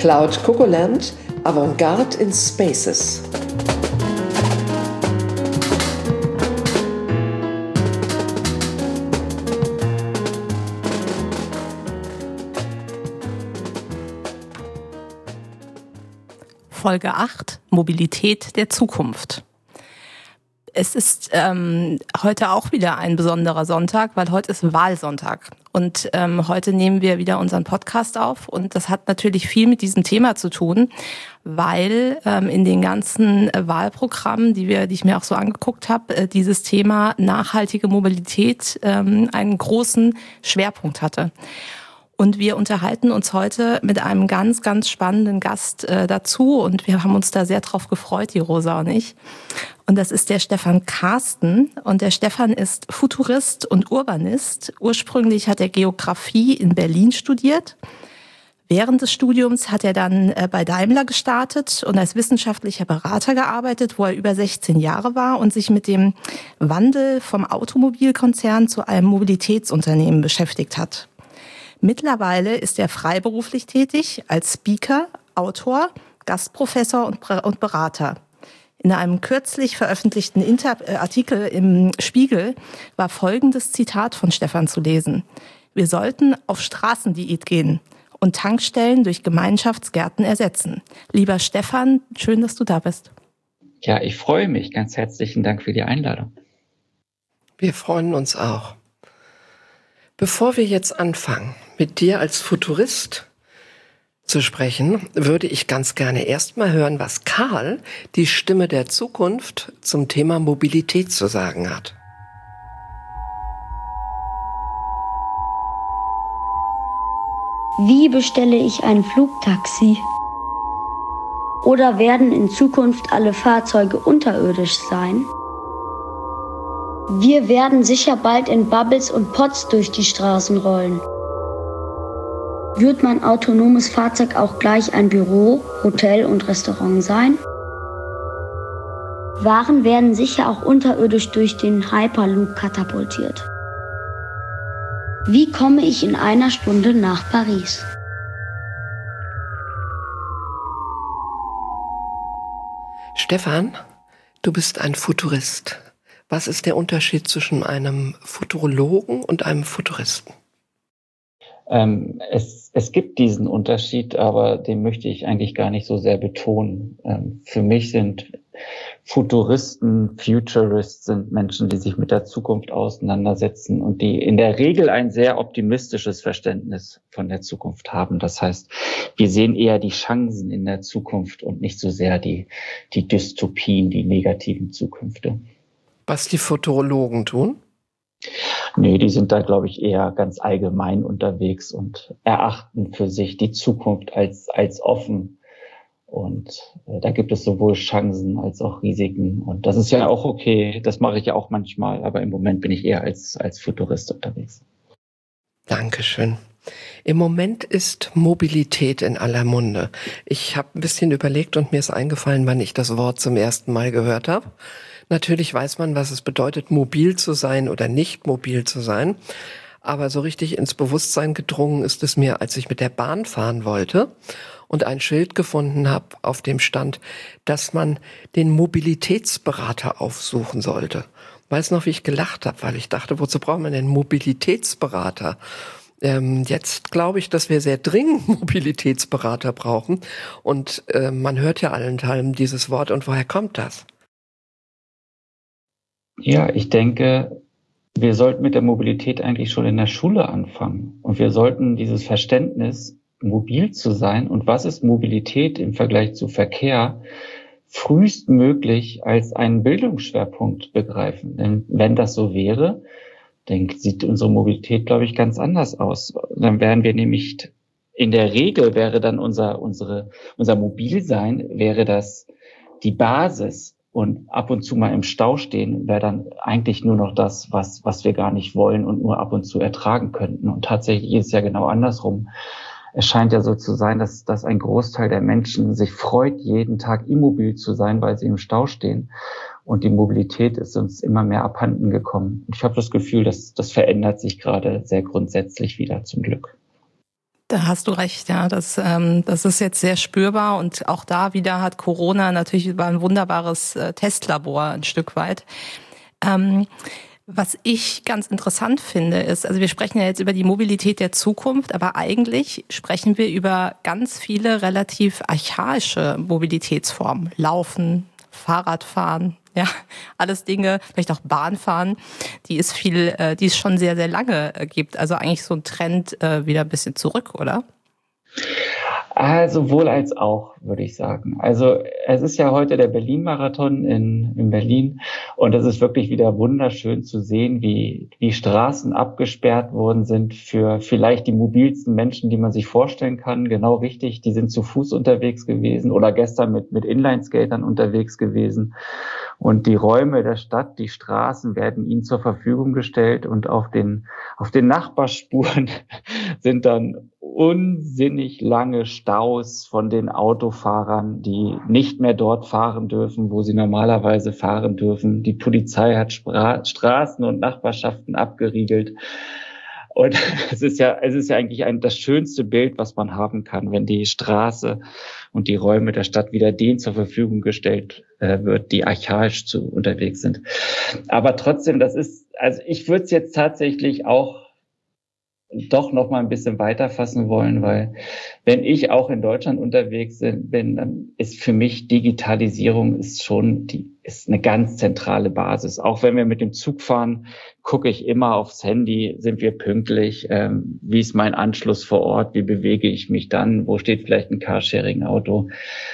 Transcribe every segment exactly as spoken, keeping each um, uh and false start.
Cloud Cocoland, Avantgarde in Spaces. Folge acht, Mobilität der Zukunft. Es ist ähm, heute auch wieder ein besonderer Sonntag, weil heute ist Wahlsonntag. Und ähm, heute nehmen wir wieder unseren Podcast auf. Und das hat natürlich viel mit diesem Thema zu tun, weil ähm, in den ganzen äh, Wahlprogrammen, die wir, die ich mir auch so angeguckt habe, äh, dieses Thema nachhaltige Mobilität ähm, einen großen Schwerpunkt hatte. Und wir unterhalten uns heute mit einem ganz, ganz spannenden Gast äh, dazu. Und wir haben uns da sehr drauf gefreut, die Rosa und ich. Und das ist der Stefan Karsten. Und der Stefan ist Futurist und Urbanist. Ursprünglich hat er Geografie in Berlin studiert. Während des Studiums hat er dann äh, bei Daimler gestartet und als wissenschaftlicher Berater gearbeitet, wo er über sechzehn Jahre war und sich mit dem Wandel vom Automobilkonzern zu einem Mobilitätsunternehmen beschäftigt hat. Mittlerweile ist er freiberuflich tätig als Speaker, Autor, Gastprofessor und Berater. In einem kürzlich veröffentlichten Inter- Artikel im Spiegel war folgendes Zitat von Stefan zu lesen: Wir sollten auf Straßendiät gehen und Tankstellen durch Gemeinschaftsgärten ersetzen. Lieber Stefan, schön, dass du da bist. Ja, ich freue mich. Ganz herzlichen Dank für die Einladung. Wir freuen uns auch. Bevor wir jetzt anfangen, mit dir als Futurist zu sprechen, würde ich ganz gerne erstmal hören, was Karl, die Stimme der Zukunft, zum Thema Mobilität zu sagen hat. Wie bestelle ich ein Flugtaxi? Oder werden in Zukunft alle Fahrzeuge unterirdisch sein? Wir werden sicher bald in Bubbles und Pods durch die Straßen rollen. Wird mein autonomes Fahrzeug auch gleich ein Büro, Hotel und Restaurant sein? Waren werden sicher auch unterirdisch durch den Hyperloop katapultiert. Wie komme ich in einer Stunde nach Paris? Stefan, du bist ein Futurist. Was ist der Unterschied zwischen einem Futurologen und einem Futuristen? Ähm, es, es gibt diesen Unterschied, aber den möchte ich eigentlich gar nicht so sehr betonen. Ähm, für mich sind Futuristen, Futurists sind Menschen, die sich mit der Zukunft auseinandersetzen und die in der Regel ein sehr optimistisches Verständnis von der Zukunft haben. Das heißt, wir sehen eher die Chancen in der Zukunft und nicht so sehr die, die Dystopien, die negativen Zukünfte. Was die Futurologen tun? Nee, die sind da, glaube ich, eher ganz allgemein unterwegs und erachten für sich die Zukunft als, als offen. Und äh, da gibt es sowohl Chancen als auch Risiken. Und das ist ja auch okay. Das mache ich ja auch manchmal. Aber im Moment bin ich eher als, als Futurist unterwegs. Dankeschön. Im Moment ist Mobilität in aller Munde. Ich habe ein bisschen überlegt und mir ist eingefallen, wann ich das Wort zum ersten Mal gehört habe. Natürlich weiß man, was es bedeutet, mobil zu sein oder nicht mobil zu sein. Aber so richtig ins Bewusstsein gedrungen ist es mir, als ich mit der Bahn fahren wollte und ein Schild gefunden habe, auf dem stand, dass man den Mobilitätsberater aufsuchen sollte. Weiß noch, wie ich gelacht habe, weil ich dachte, wozu braucht man denn Mobilitätsberater? Ähm, jetzt glaube ich, dass wir sehr dringend Mobilitätsberater brauchen. Und äh, man hört ja allenthalben dieses Wort. Und woher kommt das? Ja, ich denke, wir sollten mit der Mobilität eigentlich schon in der Schule anfangen. Und wir sollten dieses Verständnis, mobil zu sein und was ist Mobilität im Vergleich zu Verkehr, frühestmöglich als einen Bildungsschwerpunkt begreifen. Denn wenn das so wäre, dann sieht unsere Mobilität, glaube ich, ganz anders aus. Dann wären wir nämlich, in der Regel wäre dann unser, unsere, unser Mobilsein, wäre das die Basis. Und ab und zu mal im Stau stehen wäre dann eigentlich nur noch das, was, was wir gar nicht wollen und nur ab und zu ertragen könnten. Und tatsächlich ist es ja genau andersrum. Es scheint ja so zu sein, dass, dass ein Großteil der Menschen sich freut, jeden Tag immobil zu sein, weil sie im Stau stehen. Und die Mobilität ist uns immer mehr abhanden gekommen. Und ich habe das Gefühl, dass das verändert sich gerade sehr grundsätzlich wieder, zum Glück. Da hast du recht, ja. Das, ähm, das ist jetzt sehr spürbar und auch da wieder hat Corona natürlich über ein wunderbares äh, Testlabor ein Stück weit. Ähm, was ich ganz interessant finde, ist, also wir sprechen ja jetzt über die Mobilität der Zukunft, aber eigentlich sprechen wir über ganz viele relativ archaische Mobilitätsformen. Laufen, Fahrradfahren, ja, alles Dinge, vielleicht auch Bahnfahren, die es viel, äh, die es schon sehr, sehr lange äh, gibt. Also eigentlich so ein Trend äh, wieder ein bisschen zurück, oder? Also sowohl als auch, würde ich sagen. Also es ist ja heute der Berlin-Marathon in, in Berlin und es ist wirklich wieder wunderschön zu sehen, wie, wie Straßen abgesperrt worden sind für vielleicht die mobilsten Menschen, die man sich vorstellen kann. Genau richtig, die sind zu Fuß unterwegs gewesen oder gestern mit, mit Inlineskatern unterwegs gewesen. Und die Räume der Stadt, die Straßen werden ihnen zur Verfügung gestellt und auf den, auf den Nachbarspuren sind dann unsinnig lange Staus von den Autofahrern, die nicht mehr dort fahren dürfen, wo sie normalerweise fahren dürfen. Die Polizei hat Spra- Straßen und Nachbarschaften abgeriegelt. Und es ist ja, es ist ja eigentlich ein, das schönste Bild, was man haben kann, wenn die Straße und die Räume der Stadt wieder denen zur Verfügung gestellt äh, wird, die archaisch zu unterwegs sind. Aber trotzdem, das ist, also ich würde es jetzt tatsächlich auch doch noch mal ein bisschen weiter fassen wollen, weil wenn ich auch in Deutschland unterwegs bin, dann ist für mich Digitalisierung ist schon die ist eine ganz zentrale Basis. Auch wenn wir mit dem Zug fahren, gucke ich immer aufs Handy, sind wir pünktlich, ähm, wie ist mein Anschluss vor Ort, wie bewege ich mich dann, wo steht vielleicht ein Carsharing-Auto.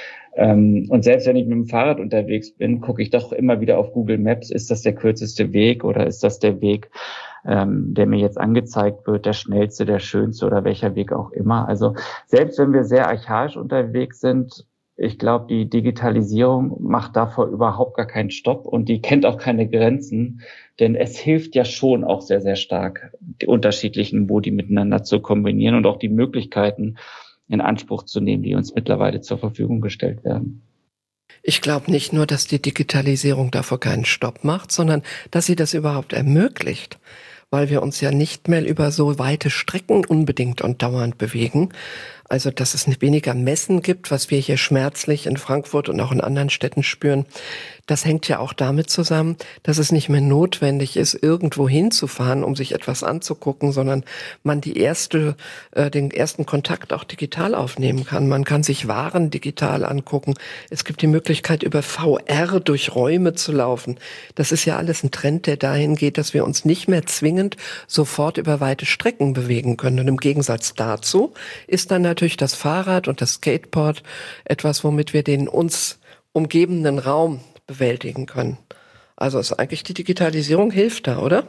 Ähm, und selbst wenn ich mit dem Fahrrad unterwegs bin, gucke ich doch immer wieder auf Google Maps, ist das der kürzeste Weg oder ist das der Weg, ähm, der mir jetzt angezeigt wird, der schnellste, der schönste oder welcher Weg auch immer. Also selbst wenn wir sehr archaisch unterwegs sind, ich glaube, die Digitalisierung macht davor überhaupt gar keinen Stopp und die kennt auch keine Grenzen, denn es hilft ja schon auch sehr, sehr stark, die unterschiedlichen Modi miteinander zu kombinieren und auch die Möglichkeiten in Anspruch zu nehmen, die uns mittlerweile zur Verfügung gestellt werden. Ich glaube nicht nur, dass die Digitalisierung davor keinen Stopp macht, sondern dass sie das überhaupt ermöglicht, weil wir uns ja nicht mehr über so weite Strecken unbedingt und dauernd bewegen. Also, dass es weniger Messen gibt, was wir hier schmerzlich in Frankfurt und auch in anderen Städten spüren. Das hängt ja auch damit zusammen, dass es nicht mehr notwendig ist, irgendwo hinzufahren, um sich etwas anzugucken, sondern man die erste, äh, den ersten Kontakt auch digital aufnehmen kann. Man kann sich Waren digital angucken. Es gibt die Möglichkeit, über V R durch Räume zu laufen. Das ist ja alles ein Trend, der dahin geht, dass wir uns nicht mehr zwingend sofort über weite Strecken bewegen können. Und im Gegensatz dazu ist dann natürlich das Fahrrad und das Skateboard etwas, womit wir den uns umgebenden Raum bewältigen können. Also ist eigentlich die Digitalisierung hilft da, oder?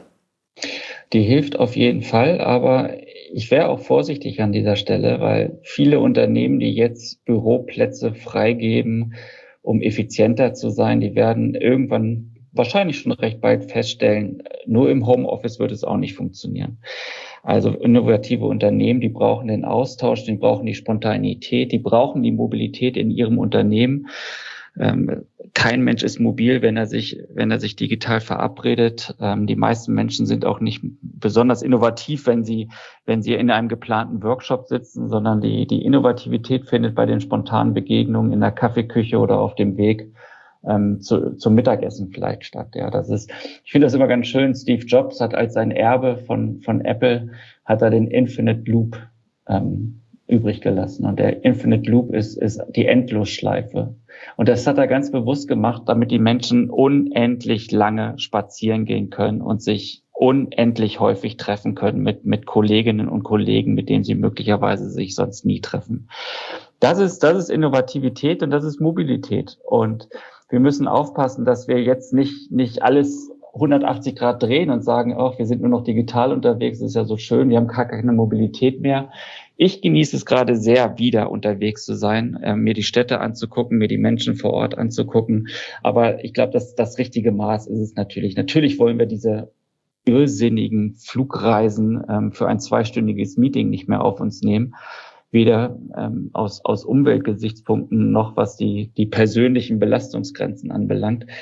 Die hilft auf jeden Fall, aber ich wäre auch vorsichtig an dieser Stelle, weil viele Unternehmen, die jetzt Büroplätze freigeben, um effizienter zu sein, die werden irgendwann wahrscheinlich schon recht bald feststellen, nur im Homeoffice wird es auch nicht funktionieren. Also innovative Unternehmen, die brauchen den Austausch, die brauchen die Spontanität, die brauchen die Mobilität in ihrem Unternehmen. Ähm, kein Mensch ist mobil, wenn er sich, wenn er sich digital verabredet. Ähm, die meisten Menschen sind auch nicht besonders innovativ, wenn sie, wenn sie in einem geplanten Workshop sitzen, sondern die, die Innovativität findet bei den spontanen Begegnungen in der Kaffeeküche oder auf dem Weg ähm, zu, zum Mittagessen vielleicht statt. Ja, das ist, ich finde das immer ganz schön. Steve Jobs hat als sein Erbe von, von Apple, hat er den Infinite Loop, ähm, übrig gelassen. Und der Infinite Loop ist, ist die Endlosschleife. Und das hat er ganz bewusst gemacht, damit die Menschen unendlich lange spazieren gehen können und sich unendlich häufig treffen können mit, mit Kolleginnen und Kollegen, mit denen sie möglicherweise sich sonst nie treffen. Das ist, das ist Innovativität und das ist Mobilität. Und wir müssen aufpassen, dass wir jetzt nicht, nicht alles hundertachtzig Grad drehen und sagen, ach, wir sind nur noch digital unterwegs, das ist ja so schön, wir haben gar keine Mobilität mehr. Ich genieße es gerade sehr, wieder unterwegs zu sein, äh, mir die Städte anzugucken, mir die Menschen vor Ort anzugucken. Aber ich glaube, dass das richtige Maß ist es natürlich. Natürlich wollen wir diese irrsinnigen Flugreisen ähm, für ein zweistündiges Meeting nicht mehr auf uns nehmen. Weder ähm, aus, aus Umweltgesichtspunkten noch was die, die persönlichen Belastungsgrenzen anbelangt.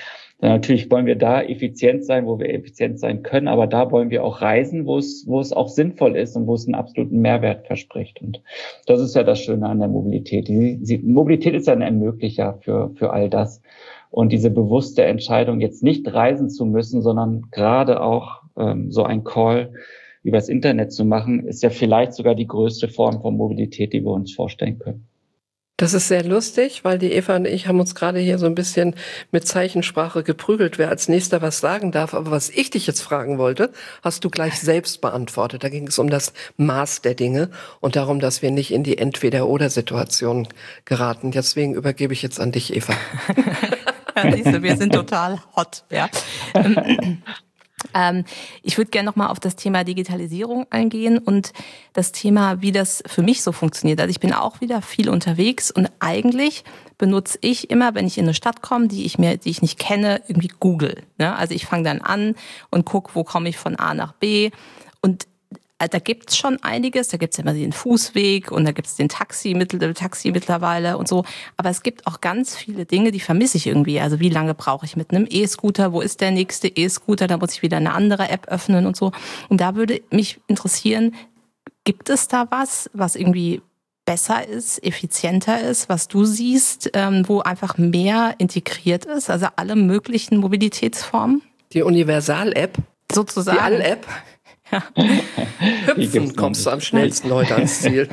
Dann natürlich wollen wir da effizient sein, wo wir effizient sein können, aber da wollen wir auch reisen, wo es, wo es auch sinnvoll ist und wo es einen absoluten Mehrwert verspricht. Und das ist ja das Schöne an der Mobilität. Die, die Mobilität ist ja ein Ermöglicher für, für all das. Und diese bewusste Entscheidung, jetzt nicht reisen zu müssen, sondern gerade auch ähm, so ein Call übers Internet zu machen, ist ja vielleicht sogar die größte Form von Mobilität, die wir uns vorstellen können. Das ist sehr lustig, weil die Eva und ich haben uns gerade hier so ein bisschen mit Zeichensprache geprügelt, wer als nächster was sagen darf. Aber was ich dich jetzt fragen wollte, hast du gleich selbst beantwortet. Da ging es um das Maß der Dinge und darum, dass wir nicht in die Entweder-oder-Situation geraten. Deswegen übergebe ich jetzt an dich, Eva. Ja, siehste, wir sind total hot, ja. Ähm, ich würde gerne nochmal auf das Thema Digitalisierung eingehen und das Thema, wie das für mich so funktioniert. Also ich bin auch wieder viel unterwegs und eigentlich benutze ich immer, wenn ich in eine Stadt komme, die ich mir, die ich nicht kenne, irgendwie Google. Ne? Also ich fange dann an und gucke, wo komme ich von A nach B und da gibt's schon einiges, da gibt's immer den Fußweg und da gibt's den Taxi, Taxi mittlerweile und so. Aber es gibt auch ganz viele Dinge, die vermisse ich irgendwie. Also wie lange brauche ich mit einem E-Scooter? Wo ist der nächste E-Scooter? Da muss ich wieder eine andere App öffnen und so. Und da würde mich interessieren, gibt es da was, was irgendwie besser ist, effizienter ist, was du siehst, ähm, wo einfach mehr integriert ist? Also alle möglichen Mobilitätsformen? Die Universal-App? Sozusagen. Die All-App? Ja. Hüpfen kommst du am schnellsten heute ans Ziel.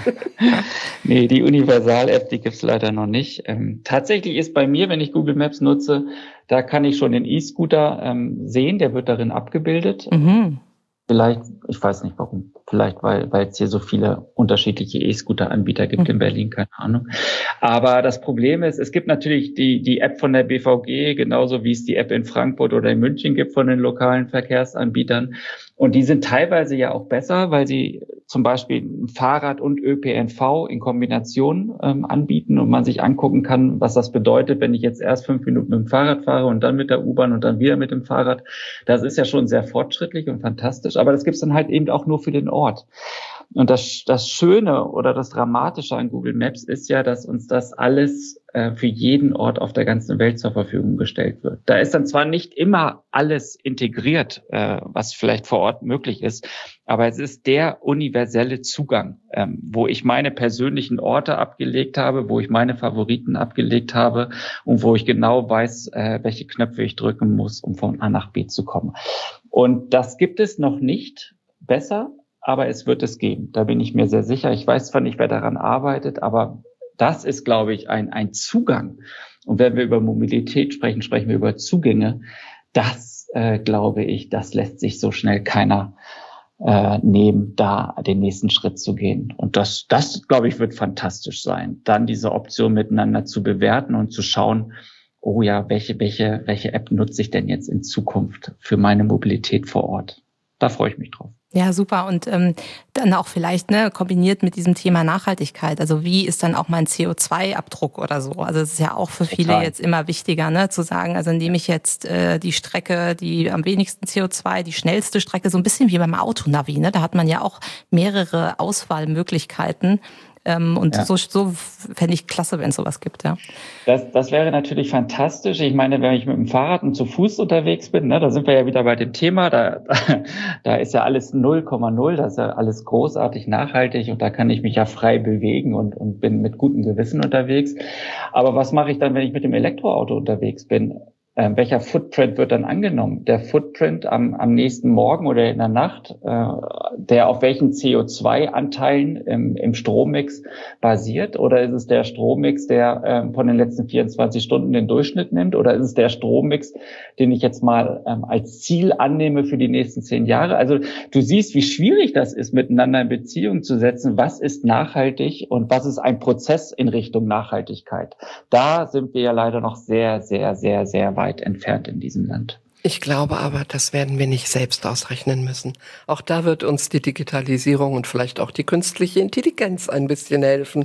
Nee, die Universal-App, die gibt's leider noch nicht. Ähm, tatsächlich ist bei mir, wenn ich Google Maps nutze, da kann ich schon den E-Scooter ähm, sehen, der wird darin abgebildet. Mhm. Vielleicht, ich weiß nicht warum, vielleicht weil weil es hier so viele unterschiedliche E-Scooter-Anbieter gibt mhm. in Berlin, keine Ahnung. Aber das Problem ist, es gibt natürlich die die App von der B V G, genauso wie es die App in Frankfurt oder in München gibt von den lokalen Verkehrsanbietern. Und die sind teilweise ja auch besser, weil sie zum Beispiel Fahrrad und Ö P N V in Kombination ähm, anbieten und man sich angucken kann, was das bedeutet, wenn ich jetzt erst fünf Minuten mit dem Fahrrad fahre und dann mit der U-Bahn und dann wieder mit dem Fahrrad. Das ist ja schon sehr fortschrittlich und fantastisch, aber das gibt's dann halt eben auch nur für den Ort. Und das, das Schöne oder das Dramatische an Google Maps ist ja, dass uns das alles äh, für jeden Ort auf der ganzen Welt zur Verfügung gestellt wird. Da ist dann zwar nicht immer alles integriert, äh, was vielleicht vor Ort möglich ist, aber es ist der universelle Zugang, ähm, wo ich meine persönlichen Orte abgelegt habe, wo ich meine Favoriten abgelegt habe und wo ich genau weiß, äh, welche Knöpfe ich drücken muss, um von A nach B zu kommen. Und das gibt es noch nicht besser, aber es wird es geben. Da bin ich mir sehr sicher. Ich weiß zwar nicht, wer daran arbeitet, aber das ist, glaube ich, ein, ein Zugang. Und wenn wir über Mobilität sprechen, sprechen wir über Zugänge. Das, äh, glaube ich, das lässt sich so schnell keiner äh, nehmen, da den nächsten Schritt zu gehen. Und das, das, glaube ich, wird fantastisch sein. Dann diese Option miteinander zu bewerten und zu schauen, oh ja, welche, welche, welche App nutze ich denn jetzt in Zukunft für meine Mobilität vor Ort? Da freue ich mich drauf. Ja, super. Und ähm, dann auch vielleicht ne kombiniert mit diesem Thema Nachhaltigkeit. Also wie ist dann auch mein C O zwei Abdruck oder so? Also es ist ja auch für viele Total. Jetzt immer wichtiger, ne, zu sagen, also indem ich jetzt äh, die Strecke, die am wenigsten C O zwei, die schnellste Strecke, so ein bisschen wie beim Autonavi, ne? Da hat man ja auch mehrere Auswahlmöglichkeiten. Ähm, und ja. so, so fände ich klasse, wenn es sowas gibt, ja. Das, das wäre natürlich fantastisch. Ich meine, wenn ich mit dem Fahrrad und zu Fuß unterwegs bin, ne, da sind wir ja wieder bei dem Thema, da, da ist ja alles null Komma null, da ist ja alles großartig nachhaltig und da kann ich mich ja frei bewegen und, und bin mit gutem Gewissen unterwegs. Aber was mache ich dann, wenn ich mit dem Elektroauto unterwegs bin? Ähm, welcher Footprint wird dann angenommen? Der Footprint am, am nächsten Morgen oder in der Nacht, äh, der auf welchen C O zwei Anteilen im, im Strommix basiert? Oder ist es der Strommix, der ähm, von den letzten vierundzwanzig Stunden den Durchschnitt nimmt? Oder ist es der Strommix, den ich jetzt mal ähm, als Ziel annehme für die nächsten zehn Jahre? Also du siehst, wie schwierig das ist, miteinander in Beziehung zu setzen. Was ist nachhaltig und was ist ein Prozess in Richtung Nachhaltigkeit? Da sind wir ja leider noch sehr, sehr, sehr, sehr weit entfernt in diesem Land. Ich glaube aber, das werden wir nicht selbst ausrechnen müssen. Auch da wird uns die Digitalisierung und vielleicht auch die künstliche Intelligenz ein bisschen helfen.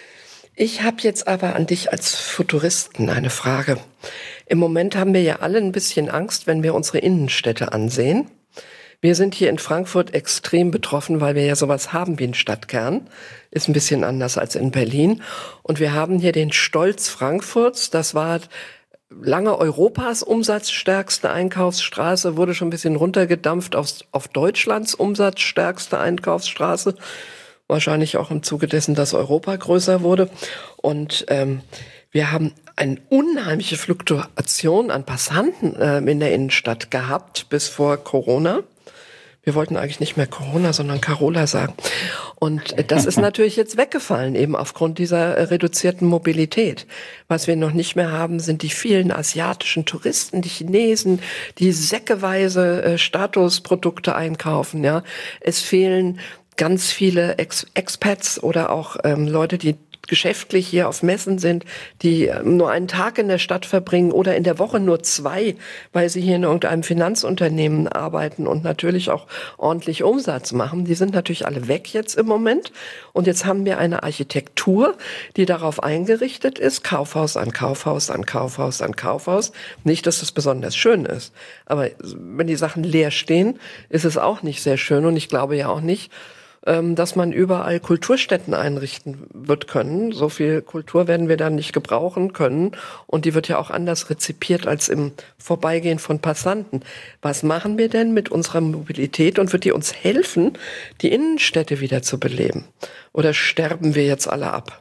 Ich habe jetzt aber an dich als Futuristen eine Frage. Im Moment haben wir ja alle ein bisschen Angst, wenn wir unsere Innenstädte ansehen. Wir sind hier in Frankfurt extrem betroffen, weil wir ja sowas haben wie einen Stadtkern. Ist ein bisschen anders als in Berlin. Und wir haben hier den Stolz Frankfurts. Das war lange Europas umsatzstärkste Einkaufsstraße, wurde schon ein bisschen runtergedampft auf, auf Deutschlands umsatzstärkste Einkaufsstraße. Wahrscheinlich auch im Zuge dessen, dass Europa größer wurde. Und ähm, wir haben eine unheimliche Fluktuation an Passanten äh, in der Innenstadt gehabt bis vor Corona. Wir wollten eigentlich nicht mehr Corona, sondern Carola sagen. Und das ist natürlich jetzt weggefallen, eben aufgrund dieser reduzierten Mobilität. Was wir noch nicht mehr haben, sind die vielen asiatischen Touristen, die Chinesen, die säckeweise äh, Statusprodukte einkaufen. Ja, es fehlen ganz viele Ex- Expats oder auch ähm, Leute, die geschäftlich hier auf Messen sind, die nur einen Tag in der Stadt verbringen oder in der Woche nur zwei, weil sie hier in irgendeinem Finanzunternehmen arbeiten und natürlich auch ordentlich Umsatz machen. Die sind natürlich alle weg jetzt im Moment. Und jetzt haben wir eine Architektur, die darauf eingerichtet ist, Kaufhaus an Kaufhaus an Kaufhaus an Kaufhaus. Nicht, dass das besonders schön ist. Aber wenn die Sachen leer stehen, ist es auch nicht sehr schön. Und ich glaube ja auch nicht, dass man überall Kulturstätten einrichten wird können. So viel Kultur werden wir dann nicht gebrauchen können. Und die wird ja auch anders rezipiert als im Vorbeigehen von Passanten. Was machen wir denn mit unserer Mobilität und wird die uns helfen, die Innenstädte wieder zu beleben? Oder sterben wir jetzt alle ab?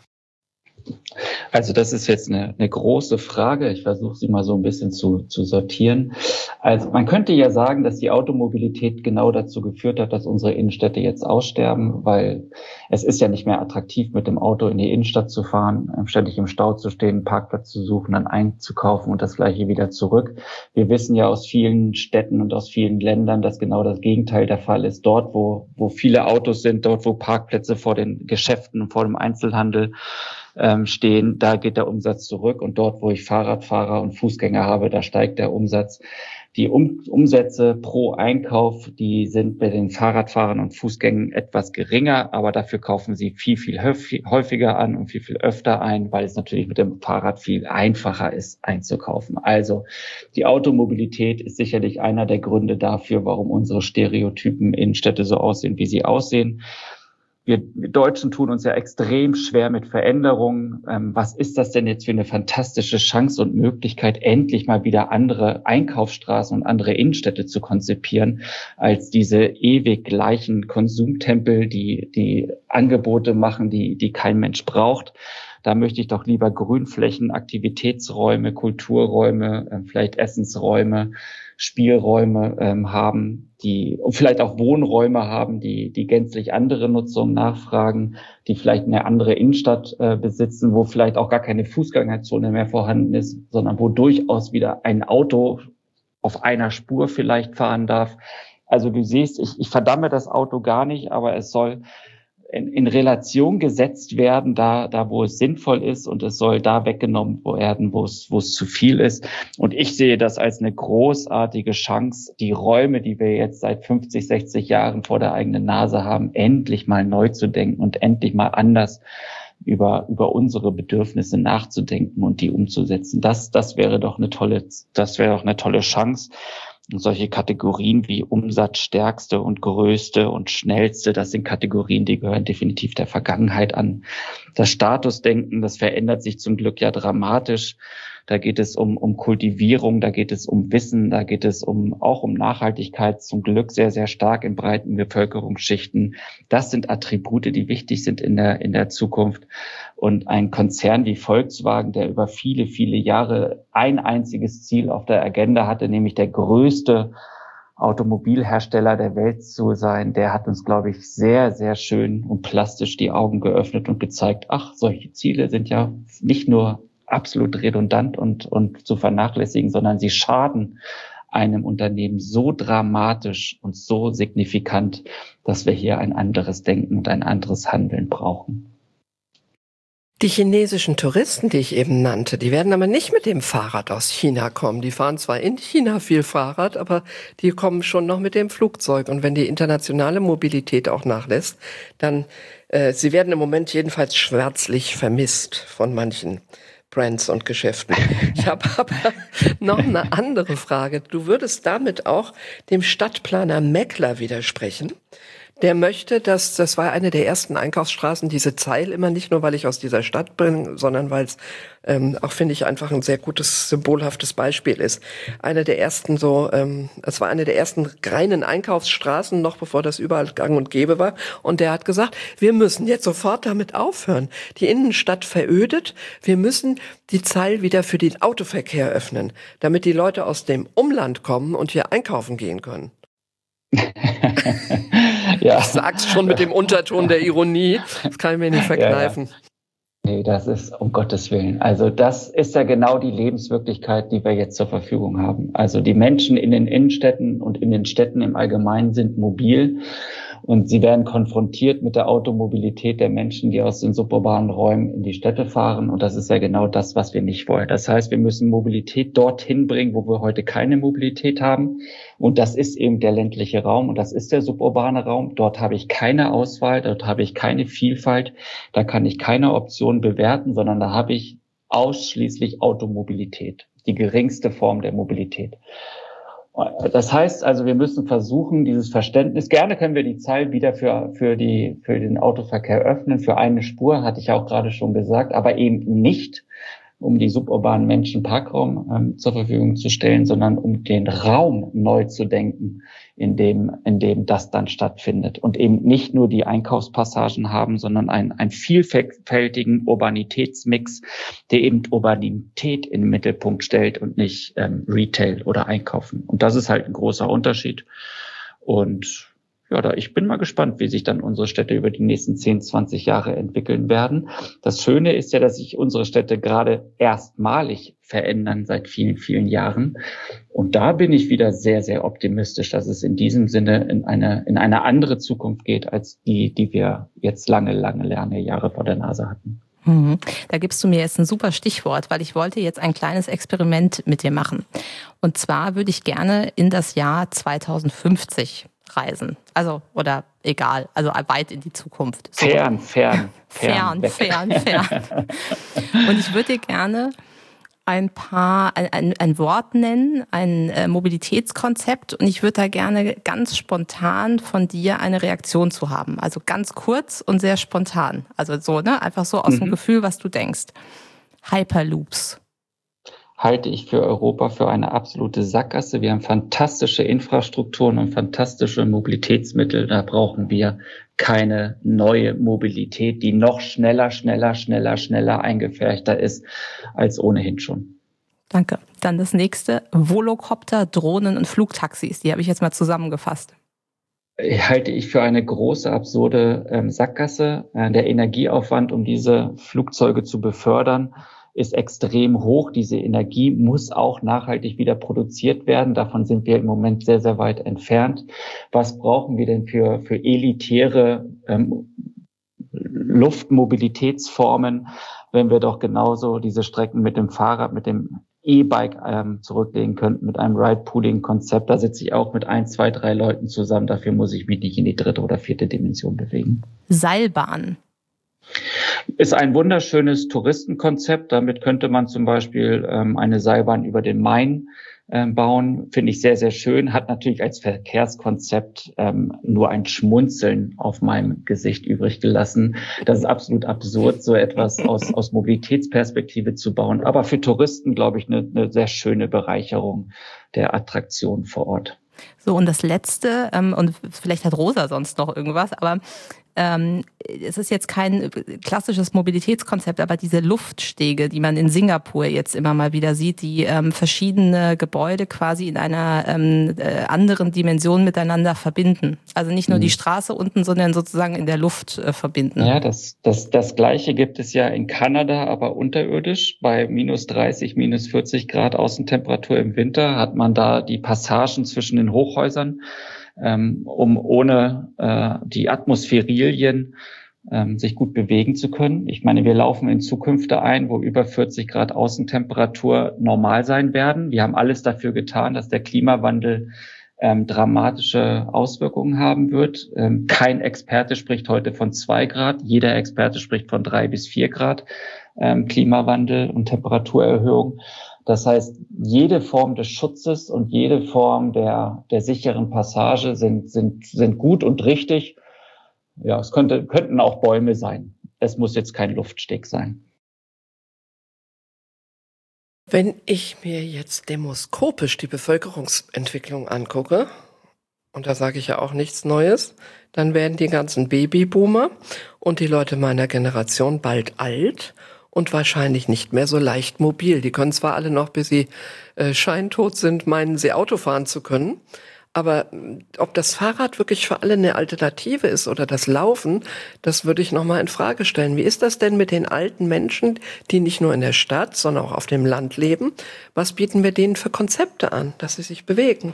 Also das ist jetzt eine, eine große Frage. Ich versuche sie mal so ein bisschen zu, zu sortieren. Also man könnte ja sagen, dass die Automobilität genau dazu geführt hat, dass unsere Innenstädte jetzt aussterben, weil es ist ja nicht mehr attraktiv, mit dem Auto in die Innenstadt zu fahren, ständig im Stau zu stehen, einen Parkplatz zu suchen, dann einzukaufen und das Gleiche wieder zurück. Wir wissen ja aus vielen Städten und aus vielen Ländern, dass genau das Gegenteil der Fall ist. Dort, wo, wo viele Autos sind, dort, wo Parkplätze vor den Geschäften und vor dem Einzelhandel ähm, stehen, da geht der Umsatz zurück. Und dort, wo ich Fahrradfahrer und Fußgänger habe, da steigt der Umsatz. Die um- Umsätze pro Einkauf, die sind bei den Fahrradfahrern und Fußgängern etwas geringer, aber dafür kaufen sie viel, viel häufiger an und viel, viel öfter ein, weil es natürlich mit dem Fahrrad viel einfacher ist, einzukaufen. Also die Automobilität ist sicherlich einer der Gründe dafür, warum unsere Stereotypen Innenstädte so aussehen, wie sie aussehen. Wir Deutschen tun uns ja extrem schwer mit Veränderungen. Ähm, was ist das denn jetzt für eine fantastische Chance und Möglichkeit, endlich mal wieder andere Einkaufsstraßen und andere Innenstädte zu konzipieren, als diese ewig gleichen Konsumtempel, die die Angebote machen, die die kein Mensch braucht. Da möchte ich doch lieber Grünflächen, Aktivitätsräume, Kulturräume, äh, vielleicht Essensräume, Spielräume ähm, haben, die und vielleicht auch Wohnräume haben, die die gänzlich andere Nutzung nachfragen, die vielleicht eine andere Innenstadt äh, besitzen, wo vielleicht auch gar keine Fußgängerzone mehr vorhanden ist, sondern wo durchaus wieder ein Auto auf einer Spur vielleicht fahren darf. Also du siehst, ich, ich verdamme das Auto gar nicht, aber es soll in, in Relation gesetzt werden, da, da wo es sinnvoll ist, und es soll da weggenommen werden, wo es, wo es zu viel ist. Und ich sehe das als eine großartige Chance, die Räume, die wir jetzt seit fünfzig, sechzig Jahren vor der eigenen Nase haben, endlich mal neu zu denken und endlich mal anders über, über unsere Bedürfnisse nachzudenken und die umzusetzen. Das, das wäre doch eine tolle, das wäre doch eine tolle Chance. Und solche Kategorien wie Umsatzstärkste und Größte und Schnellste, das sind Kategorien, die gehören definitiv der Vergangenheit an. Das Statusdenken, das verändert sich zum Glück ja dramatisch. Da geht es um, um Kultivierung, da geht es um Wissen, da geht es um, auch um Nachhaltigkeit, zum Glück sehr, sehr stark in breiten Bevölkerungsschichten. Das sind Attribute, die wichtig sind in der, in der Zukunft. Und ein Konzern wie Volkswagen, der über viele, viele Jahre ein einziges Ziel auf der Agenda hatte, nämlich der größte Automobilhersteller der Welt zu sein, der hat uns, glaube ich, sehr, sehr schön und plastisch die Augen geöffnet und gezeigt, ach, solche Ziele sind ja nicht nur absolut redundant und, und zu vernachlässigen, sondern sie schaden einem Unternehmen so dramatisch und so signifikant, dass wir hier ein anderes Denken und ein anderes Handeln brauchen. Die chinesischen Touristen, die ich eben nannte, die werden aber nicht mit dem Fahrrad aus China kommen. Die fahren zwar in China viel Fahrrad, aber die kommen schon noch mit dem Flugzeug. Und wenn die internationale Mobilität auch nachlässt, dann, äh, sie werden im Moment jedenfalls schwärzlich vermisst von manchen Brands und Geschäften. Ich habe aber noch eine andere Frage. Du würdest damit auch dem Stadtplaner Meckler widersprechen, Der möchte, dass, das war eine der ersten Einkaufsstraßen, diese Zeil immer, nicht nur, weil ich aus dieser Stadt bin, sondern weil es ähm, auch, finde ich, einfach ein sehr gutes, symbolhaftes Beispiel ist. Eine der ersten so, ähm, es war eine der ersten reinen Einkaufsstraßen, noch bevor das überall gang und gäbe war. Und der hat gesagt, wir müssen jetzt sofort damit aufhören. Die Innenstadt verödet. Wir müssen die Zeil wieder für den Autoverkehr öffnen, damit die Leute aus dem Umland kommen und hier einkaufen gehen können. Ja. Ich sag's schon mit dem Unterton der Ironie. Das kann ich mir nicht verkneifen. Ja, ja. Nee, das ist um Gottes Willen. Also das ist ja genau die Lebenswirklichkeit, die wir jetzt zur Verfügung haben. Also die Menschen in den Innenstädten und in den Städten im Allgemeinen sind mobil. Und sie werden konfrontiert mit der Automobilität der Menschen, die aus den suburbanen Räumen in die Städte fahren. Und das ist ja genau das, was wir nicht wollen. Das heißt, wir müssen Mobilität dorthin bringen, wo wir heute keine Mobilität haben. Und das ist eben der ländliche Raum und das ist der suburbane Raum. Dort habe ich keine Auswahl, dort habe ich keine Vielfalt. Da kann ich keine Option bewerten, sondern da habe ich ausschließlich Automobilität, die geringste Form der Mobilität. Das heißt also, wir müssen versuchen, dieses Verständnis, gerne können wir die Zeil wieder für, für die, für den Autoverkehr öffnen, für eine Spur, hatte ich auch gerade schon gesagt, aber eben nicht, um die suburbanen Menschen Parkraum ähm, zur Verfügung zu stellen, sondern um den Raum neu zu denken, in dem, in dem das dann stattfindet und eben nicht nur die Einkaufspassagen haben, sondern einen, einen vielfältigen Urbanitätsmix, der eben Urbanität in den Mittelpunkt stellt und nicht ähm, Retail oder Einkaufen. Und das ist halt ein großer Unterschied. Und ja, da, ich bin mal gespannt, wie sich dann unsere Städte über die nächsten zehn, zwanzig Jahre entwickeln werden. Das Schöne ist ja, dass sich unsere Städte gerade erstmalig verändern seit vielen, vielen Jahren. Und da bin ich wieder sehr, sehr optimistisch, dass es in diesem Sinne in eine, in eine andere Zukunft geht, als die, die wir jetzt lange, lange, lange Jahre vor der Nase hatten. Mhm. Da gibst du mir jetzt ein super Stichwort, weil ich wollte jetzt ein kleines Experiment mit dir machen. Und zwar würde ich gerne in das Jahr zweitausendfünfzig reisen. Also, oder egal, also weit in die Zukunft. So. Fern, fern, fern. Fern, fern, fern. Und ich würde dir gerne ein paar, ein, ein, ein Wort nennen, ein äh, Mobilitätskonzept, und ich würde da gerne ganz spontan von dir eine Reaktion zu haben. Also ganz kurz und sehr spontan. Also so, ne, einfach so aus mhm. dem Gefühl, was du denkst. Hyperloops. Halte ich für Europa für eine absolute Sackgasse. Wir haben fantastische Infrastrukturen und fantastische Mobilitätsmittel. Da brauchen wir keine neue Mobilität, die noch schneller, schneller, schneller, schneller eingefärchter ist als ohnehin schon. Danke. Dann das nächste. Volocopter, Drohnen und Flugtaxis. Die habe ich jetzt mal zusammengefasst. Halte ich für eine große, absurde ähm, Sackgasse. Äh, der Energieaufwand, um diese Flugzeuge zu befördern, ist extrem hoch. Diese Energie muss auch nachhaltig wieder produziert werden. Davon sind wir im Moment sehr, sehr weit entfernt. Was brauchen wir denn für, für elitäre ähm, Luftmobilitätsformen, wenn wir doch genauso diese Strecken mit dem Fahrrad, mit dem E-Bike ähm, zurücklegen könnten, mit einem Ride-Pooling-Konzept? Da sitze ich auch mit ein, zwei, drei Leuten zusammen. Dafür muss ich mich nicht in die dritte oder vierte Dimension bewegen. Seilbahn. Ist ein wunderschönes Touristenkonzept. Damit könnte man zum Beispiel ähm, eine Seilbahn über den Main ähm, bauen. Finde ich sehr, sehr schön. Hat natürlich als Verkehrskonzept ähm, nur ein Schmunzeln auf meinem Gesicht übrig gelassen. Das ist absolut absurd, so etwas aus, aus Mobilitätsperspektive zu bauen. Aber für Touristen, glaube ich, eine, eine sehr schöne Bereicherung der Attraktion vor Ort. So, und das Letzte, ähm, und vielleicht hat Rosa sonst noch irgendwas, aber ähm, es ist jetzt kein klassisches Mobilitätskonzept, aber diese Luftstege, die man in Singapur jetzt immer mal wieder sieht, die ähm, verschiedene Gebäude quasi in einer ähm, äh, anderen Dimension miteinander verbinden. Also nicht nur mhm. die Straße unten, sondern sozusagen in der Luft äh, verbinden. Ja, das, das, das Gleiche gibt es ja in Kanada, aber unterirdisch. Bei minus dreißig, minus vierzig Grad Außentemperatur im Winter hat man da die Passagen zwischen den Hochhäusern, ähm, um ohne äh, die Atmosphärilien ähm, sich gut bewegen zu können. Ich meine, wir laufen in Zukünfte ein, wo über vierzig Grad Außentemperatur normal sein werden. Wir haben alles dafür getan, dass der Klimawandel ähm, dramatische Auswirkungen haben wird. Ähm, kein Experte spricht heute von zwei Grad. Jeder Experte spricht von drei bis vier Grad ähm, Klimawandel und Temperaturerhöhung. Das heißt, jede Form des Schutzes und jede Form der, der sicheren Passage sind, sind, sind gut und richtig. ja, es könnte, könnten auch Bäume sein. Es muss jetzt kein Luftsteg sein. Wenn ich mir jetzt demoskopisch die Bevölkerungsentwicklung angucke, und da sage ich ja auch nichts Neues, dann werden die ganzen Babyboomer und die Leute meiner Generation bald alt und wahrscheinlich nicht mehr so leicht mobil. Die können zwar alle noch, bis sie äh, scheintot sind, meinen, sie Auto fahren zu können, aber ob das Fahrrad wirklich für alle eine Alternative ist oder das Laufen, das würde ich nochmal in Frage stellen. Wie ist das denn mit den alten Menschen, die nicht nur in der Stadt, sondern auch auf dem Land leben? Was bieten wir denen für Konzepte an, dass sie sich bewegen?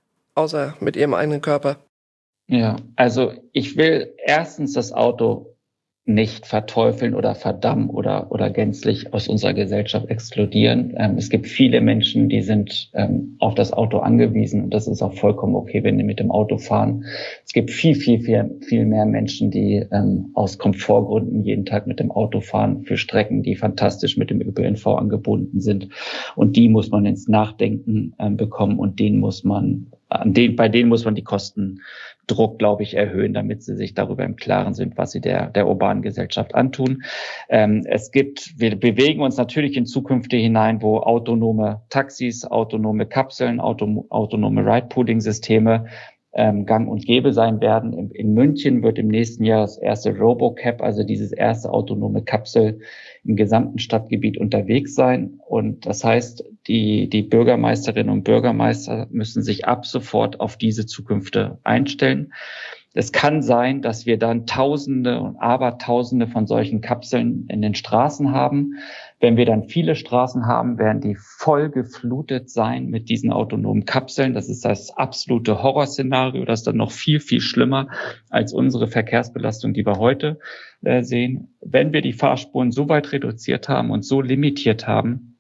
Außer mit ihrem eigenen Körper. Ja, also ich will erstens das Auto nicht verteufeln oder verdammen oder oder gänzlich aus unserer Gesellschaft exkludieren. Ähm, es gibt viele Menschen, die sind ähm, auf das Auto angewiesen, und das ist auch vollkommen okay, wenn die mit dem Auto fahren. Es gibt viel, viel, viel, viel mehr Menschen, die ähm, aus Komfortgründen jeden Tag mit dem Auto fahren für Strecken, die fantastisch mit dem Ö P N V angebunden sind. Und die muss man ins Nachdenken ähm, bekommen, und denen muss man an den, bei denen muss man die Kostendruck, glaube ich, erhöhen, damit sie sich darüber im Klaren sind, was sie der, der urbanen Gesellschaft antun. Ähm, es gibt, wir bewegen uns natürlich in Zukünfte hinein, wo autonome Taxis, autonome Kapseln, auto, autonome Ride-Pooling-Systeme ähm, gang und gäbe sein werden. In, in München wird im nächsten Jahr das erste RoboCab, also dieses erste autonome Kapsel, im gesamten Stadtgebiet unterwegs sein. Und das heißt, die, die Bürgermeisterinnen und Bürgermeister müssen sich ab sofort auf diese Zukünfte einstellen. Es kann sein, dass wir dann Tausende und Abertausende von solchen Kapseln in den Straßen haben. Wenn wir dann viele Straßen haben, werden die voll geflutet sein mit diesen autonomen Kapseln. Das ist das absolute Horrorszenario. Das ist dann noch viel, viel schlimmer als unsere Verkehrsbelastung, die wir heute äh, sehen. Wenn wir die Fahrspuren so weit reduziert haben und so limitiert haben,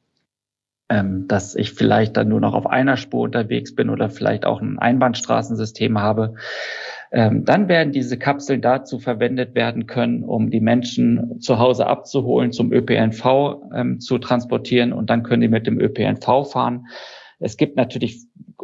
ähm, dass ich vielleicht dann nur noch auf einer Spur unterwegs bin oder vielleicht auch ein Einbahnstraßensystem habe, Ähm, dann werden diese Kapseln dazu verwendet werden können, um die Menschen zu Hause abzuholen, zum Ö P N V ähm, zu transportieren, und dann können die mit dem Ö P N V fahren. Es gibt natürlich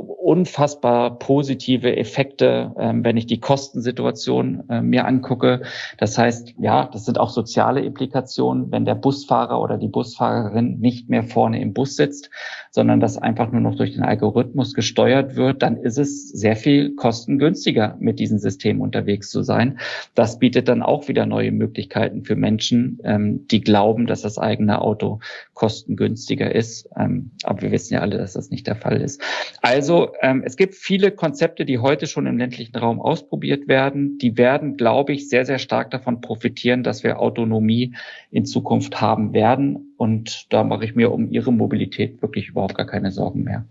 unfassbar positive Effekte, ähm, wenn ich die Kostensituation äh, mir angucke. Das heißt, ja, das sind auch soziale Implikationen, wenn der Busfahrer oder die Busfahrerin nicht mehr vorne im Bus sitzt, sondern das einfach nur noch durch den Algorithmus gesteuert wird, dann ist es sehr viel kostengünstiger, mit diesem System unterwegs zu sein. Das bietet dann auch wieder neue Möglichkeiten für Menschen, ähm, die glauben, dass das eigene Auto kostengünstiger ist. Ähm, aber wir wissen ja alle, dass das nicht der Fall ist. Also ähm, es gibt viele Konzepte, die heute schon im ländlichen Raum ausprobiert werden. Die werden, glaube ich, sehr, sehr stark davon profitieren, dass wir Autonomie in Zukunft haben werden. Und da mache ich mir um ihre Mobilität wirklich überhaupt gar keine Sorgen mehr.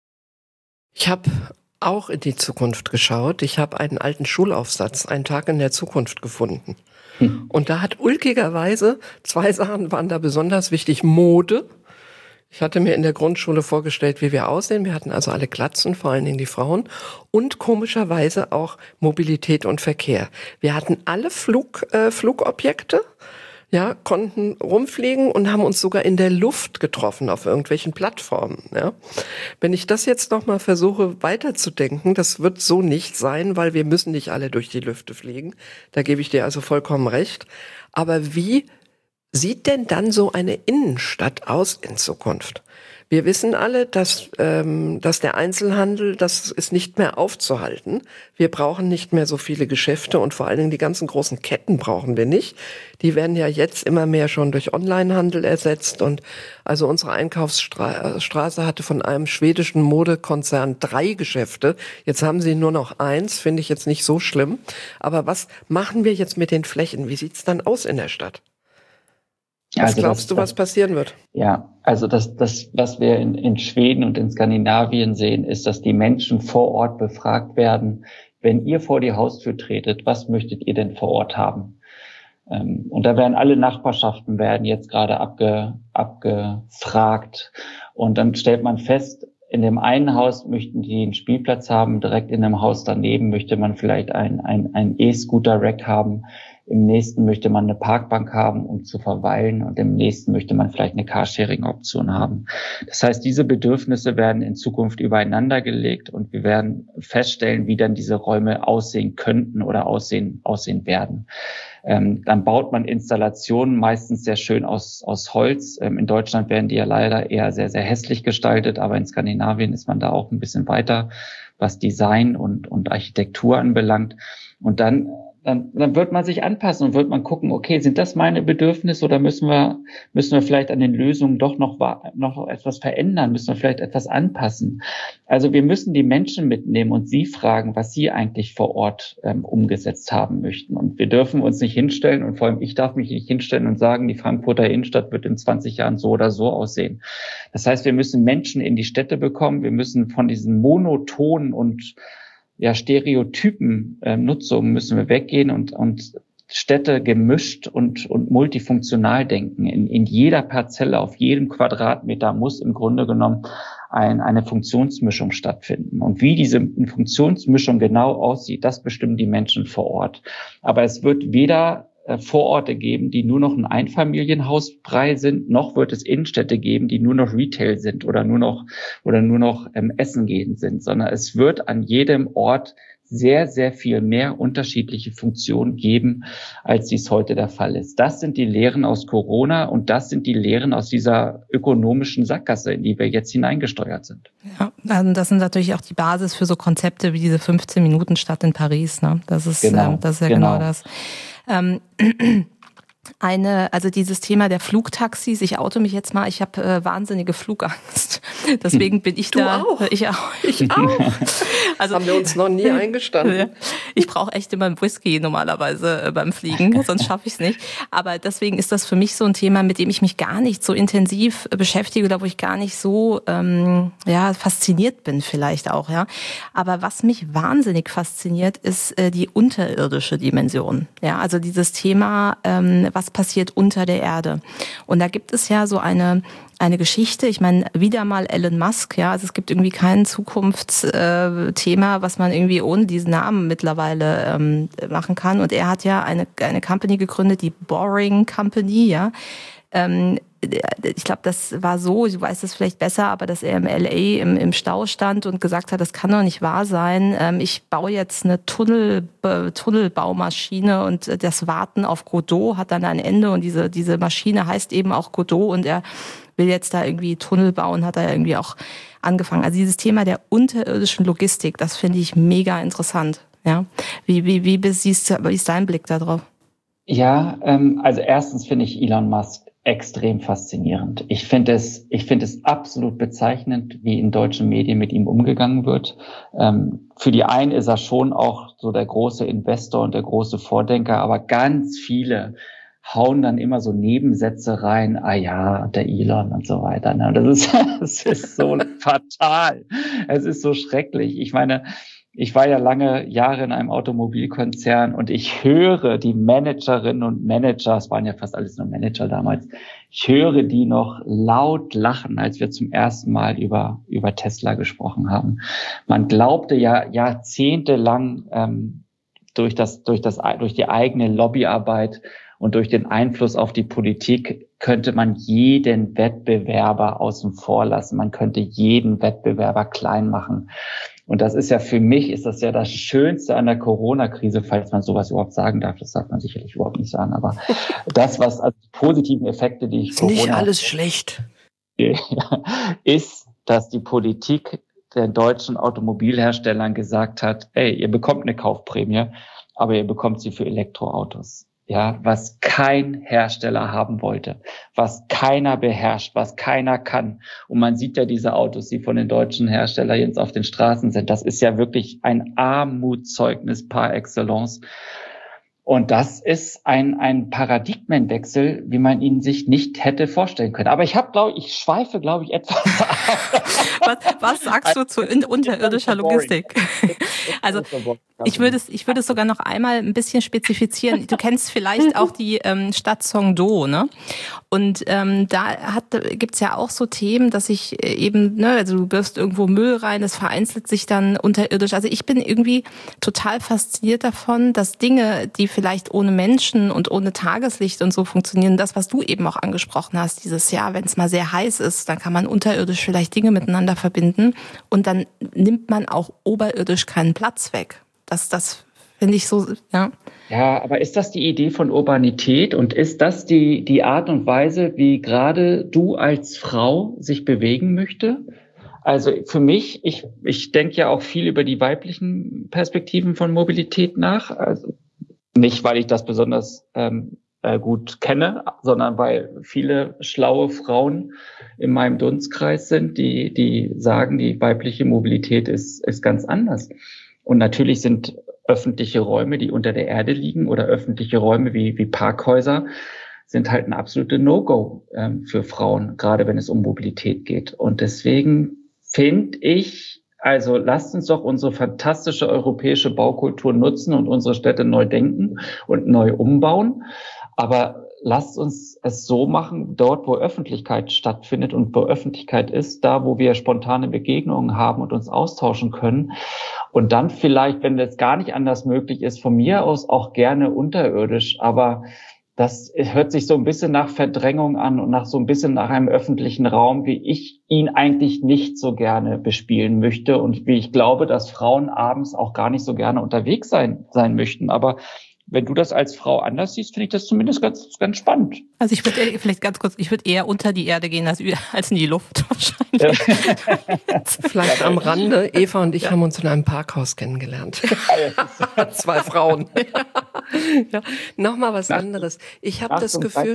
Ich habe auch in die Zukunft geschaut. Ich habe einen alten Schulaufsatz, einen Tag in der Zukunft, gefunden. Hm. Und da hat ulkigerweise, zwei Sachen waren da besonders wichtig. Mode. Ich hatte mir in der Grundschule vorgestellt, wie wir aussehen. Wir hatten also alle Glatzen, vor allen Dingen die Frauen. Und komischerweise auch Mobilität und Verkehr. Wir hatten alle Flug, äh, Flugobjekte, ja, konnten rumfliegen und haben uns sogar in der Luft getroffen auf irgendwelchen Plattformen. Ja. Wenn ich das jetzt nochmal versuche weiterzudenken, das wird so nicht sein, weil wir müssen nicht alle durch die Lüfte fliegen. Da gebe ich dir also vollkommen recht. Aber wie sieht denn dann so eine Innenstadt aus in Zukunft? Wir wissen alle, dass, ähm, dass der Einzelhandel, das ist nicht mehr aufzuhalten. Wir brauchen nicht mehr so viele Geschäfte, und vor allen Dingen die ganzen großen Ketten brauchen wir nicht. Die werden ja jetzt immer mehr schon durch Onlinehandel ersetzt, und also unsere Einkaufsstraße hatte von einem schwedischen Modekonzern drei Geschäfte. Jetzt haben sie nur noch eins, finde ich jetzt nicht so schlimm. Aber was machen wir jetzt mit den Flächen? Wie sieht's dann aus in der Stadt? Was also glaubst das, du, was passieren wird? Ja, also das, das, was wir in, in Schweden und in Skandinavien sehen, ist, dass die Menschen vor Ort befragt werden, wenn ihr vor die Haustür tretet, was möchtet ihr denn vor Ort haben? Ähm, und da werden alle Nachbarschaften werden jetzt gerade abge, abgefragt. Und dann stellt man fest, in dem einen Haus möchten die einen Spielplatz haben, direkt in dem Haus daneben möchte man vielleicht ein, ein, ein E-Scooter-Rack haben. im nächsten möchte man eine Parkbank haben, um zu verweilen, und im nächsten möchte man vielleicht eine Carsharing-Option haben. Das heißt, diese Bedürfnisse werden in Zukunft übereinander gelegt und wir werden feststellen, wie dann diese Räume aussehen könnten oder aussehen, aussehen werden. Ähm, dann baut man Installationen meistens sehr schön aus, aus Holz. Ähm, in Deutschland werden die ja leider eher sehr, sehr hässlich gestaltet, aber in Skandinavien ist man da auch ein bisschen weiter, was Design und, und Architektur anbelangt. Und dann Dann, dann wird man sich anpassen und wird man gucken, okay, sind das meine Bedürfnisse oder müssen wir, müssen wir vielleicht an den Lösungen doch noch, noch etwas verändern, müssen wir vielleicht etwas anpassen. Also wir müssen die Menschen mitnehmen und sie fragen, was sie eigentlich vor Ort ähm, umgesetzt haben möchten. Und wir dürfen uns nicht hinstellen, und vor allem ich darf mich nicht hinstellen und sagen, die Frankfurter Innenstadt wird in zwanzig Jahren so oder so aussehen. Das heißt, wir müssen Menschen in die Städte bekommen, wir müssen von diesen monotonen und ja, Stereotypen äh, Nutzung müssen wir weggehen und, und Städte gemischt und, und multifunktional denken. In, in jeder Parzelle, auf jedem Quadratmeter muss im Grunde genommen ein, eine Funktionsmischung stattfinden. Und wie diese Funktionsmischung genau aussieht, das bestimmen die Menschen vor Ort. Aber es wird weder Vororte geben, die nur noch ein Einfamilienhausbrei sind, noch wird es Innenstädte geben, die nur noch Retail sind oder nur noch oder nur noch ähm, Essen gehen sind, sondern es wird an jedem Ort sehr, sehr viel mehr unterschiedliche Funktionen geben, als dies heute der Fall ist. Das sind die Lehren aus Corona und das sind die Lehren aus dieser ökonomischen Sackgasse, in die wir jetzt hineingesteuert sind. Ja, das sind natürlich auch die Basis für so Konzepte wie diese fünfzehn Minuten Stadt in Paris. Ne? Das ist, genau, ähm, das ist ja genau, genau das. Ähm, Eine, also dieses Thema der Flugtaxis, ich oute mich jetzt mal, ich habe äh, wahnsinnige Flugangst. Deswegen bin ich du da. Auch. Ich auch. Ich auch. Also, haben wir uns noch nie eingestanden. Ich brauche echt immer einen Whisky normalerweise äh, beim Fliegen, sonst schaffe ich es nicht. Aber deswegen ist das für mich so ein Thema, mit dem ich mich gar nicht so intensiv äh, beschäftige oder wo ich gar nicht so ähm, ja fasziniert bin vielleicht auch. Ja. Aber was mich wahnsinnig fasziniert, ist äh, die unterirdische Dimension. Ja, also dieses Thema, ähm, was passiert unter der Erde. Und da gibt es ja so eine eine Geschichte, ich meine, wieder mal Elon Musk, ja, also es gibt irgendwie kein Zukunftsthema, äh, was man irgendwie ohne diesen Namen mittlerweile ähm, machen kann. Und er hat ja eine eine Company gegründet, die Boring Company, ja. Ähm, ich glaube, das war so, du weißt es vielleicht besser, aber dass er im L A im, im Stau stand und gesagt hat, das kann doch nicht wahr sein. Ähm, ich baue jetzt eine Tunnel, äh, Tunnelbaumaschine und das Warten auf Godot hat dann ein Ende und diese, diese Maschine heißt eben auch Godot und er will jetzt da irgendwie Tunnel bauen, hat er irgendwie auch angefangen. Also dieses Thema der unterirdischen Logistik, das finde ich mega interessant. Ja, wie, wie, wie, siehst du, wie ist dein Blick da drauf? Ja, ähm, also erstens finde ich Elon Musk extrem faszinierend. Ich finde es, ich finde es absolut bezeichnend, wie in deutschen Medien mit ihm umgegangen wird. Ähm, für die einen ist er schon auch so der große Investor und der große Vordenker, aber ganz viele hauen dann immer so Nebensätze rein, ah ja, der Elon und so weiter. Und das ist, das ist so fatal. Es ist so schrecklich. Ich meine, ich war ja lange Jahre in einem Automobilkonzern und ich höre die Managerinnen und Manager, es waren ja fast alles nur Manager damals, ich höre die noch laut lachen, als wir zum ersten Mal über über Tesla gesprochen haben. Man glaubte ja jahrzehntelang ähm, durch das durch das durch die eigene Lobbyarbeit und durch den Einfluss auf die Politik könnte man jeden Wettbewerber außen vor lassen. Man könnte jeden Wettbewerber klein machen. Und das ist ja für mich, ist das ja das Schönste an der Corona-Krise, falls man sowas überhaupt sagen darf. Das darf man sicherlich überhaupt nicht sagen. Aber das, was als positiven Effekte, die ich ist Corona... Ist nicht alles schlecht. Ist, dass die Politik den deutschen Automobilherstellern gesagt hat, ey, ihr bekommt eine Kaufprämie, aber ihr bekommt sie für Elektroautos. Ja, was kein Hersteller haben wollte, was keiner beherrscht, was keiner kann. Und man sieht ja diese Autos, die von den deutschen Herstellern jetzt auf den Straßen sind. Das ist ja wirklich ein Armutszeugnis par excellence. Und das ist ein ein Paradigmenwechsel, wie man ihn sich nicht hätte vorstellen können. Aber ich habe, glaube ich, schweife, glaube ich, etwas. was, was sagst du zu unterirdischer Logistik? Also ich würde es, ich würde es sogar noch einmal ein bisschen spezifizieren. Du kennst vielleicht auch die ähm, Stadt Songdo, ne? Und ähm, da hat, gibt's ja auch so Themen, dass ich eben, ne, also du wirfst irgendwo Müll rein, das vereinzelt sich dann unterirdisch. Also ich bin irgendwie total fasziniert davon, dass Dinge, die vielleicht ohne Menschen und ohne Tageslicht und so funktionieren. Das, was du eben auch angesprochen hast, dieses Jahr, wenn es mal sehr heiß ist, dann kann man unterirdisch vielleicht Dinge miteinander verbinden und dann nimmt man auch oberirdisch keinen Platz weg. Das, das finde ich so, ja. Ja, aber ist das die Idee von Urbanität und ist das die, die Art und Weise, wie gerade du als Frau sich bewegen möchte? Also für mich, ich, ich denke ja auch viel über die weiblichen Perspektiven von Mobilität nach. Also nicht, weil ich das besonders ähm, äh, gut kenne, sondern weil viele schlaue Frauen in meinem Dunstkreis sind, die, die sagen, die weibliche Mobilität ist, ist ganz anders. Und natürlich sind öffentliche Räume, die unter der Erde liegen oder öffentliche Räume wie, wie Parkhäuser, sind halt ein absolutes No-Go ähm, für Frauen, gerade wenn es um Mobilität geht. Und deswegen finde ich, also lasst uns doch unsere fantastische europäische Baukultur nutzen und unsere Städte neu denken und neu umbauen. Aber lasst uns es so machen, dort, wo Öffentlichkeit stattfindet und wo Öffentlichkeit ist, da, wo wir spontane Begegnungen haben und uns austauschen können. Und dann vielleicht, wenn das gar nicht anders möglich ist, von mir aus auch gerne unterirdisch, aber das hört sich so ein bisschen nach Verdrängung an und nach so ein bisschen nach einem öffentlichen Raum, wie ich ihn eigentlich nicht so gerne bespielen möchte und wie ich glaube, dass Frauen abends auch gar nicht so gerne unterwegs sein, sein möchten. Aber wenn du das als Frau anders siehst, finde ich das zumindest ganz, ganz spannend. Also ich würde vielleicht ganz kurz, ich würde eher unter die Erde gehen als, als in die Luft wahrscheinlich. Ja. Vielleicht am Rande. Eva und ich ja. haben uns in einem Parkhaus kennengelernt. Zwei Frauen. Ja. Nochmal was anderes. Ich habe das Gefühl,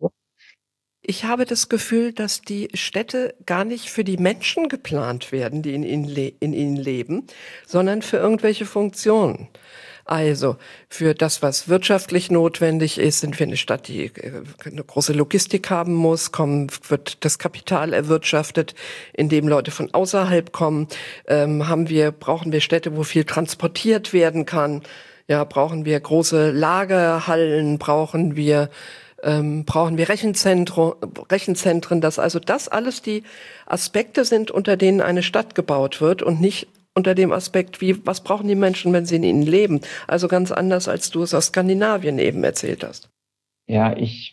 ich habe das Gefühl, dass die Städte gar nicht für die Menschen geplant werden, die in ihnen, le- in ihnen leben, sondern für irgendwelche Funktionen. Also für das, was wirtschaftlich notwendig ist, sind wir eine Stadt, die eine große Logistik haben muss, kommen, wird das Kapital erwirtschaftet, indem Leute von außerhalb kommen, ähm, haben wir, brauchen wir Städte, wo viel transportiert werden kann, ja, brauchen wir große Lagerhallen, brauchen wir ähm, brauchen wir Rechenzentren, Rechenzentren, dass also das alles die Aspekte sind, unter denen eine Stadt gebaut wird und nicht unter dem Aspekt, wie, was brauchen die Menschen, wenn sie in ihnen leben? Also ganz anders, als du es aus Skandinavien eben erzählt hast. Ja, ich,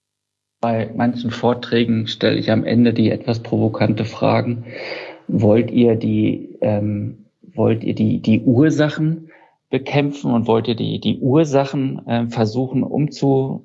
bei manchen Vorträgen stelle ich am Ende die etwas provokante Fragen. Wollt ihr die, ähm, wollt ihr die, die Ursachen bekämpfen und wollt ihr die, die Ursachen äh, versuchen umzu,